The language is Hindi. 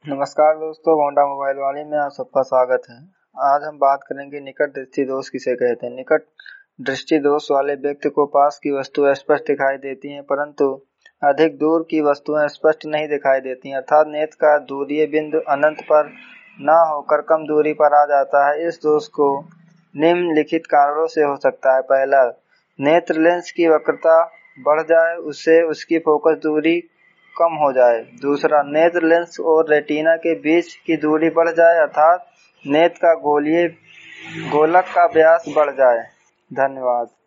नमस्कार दोस्तों, होंडा मोबाइल वाले में आप सबका स्वागत है। आज हम बात करेंगे निकट दृष्टि दोष किसे कहते हैं। निकट दृष्टि दोष वाले व्यक्ति को पास की वस्तुएं स्पष्ट दिखाई देती हैं, परंतु अधिक दूर की वस्तुएं स्पष्ट नहीं दिखाई देती, अर्थात नेत्र का दूरीय बिंदु अनंत पर न होकर कम दूरी पर आ जाता है। इस दोष को निम्नलिखित कारणों से हो सकता है। पहला, नेत्र लेंस की वक्रता बढ़ जाए, उससे उसकी फोकस दूरी कम हो जाए। दूसरा, नेत्र लेंस और रेटिना के बीच की दूरी बढ़ जाए, अर्थात नेत्र का गोलक का व्यास बढ़ जाए। धन्यवाद।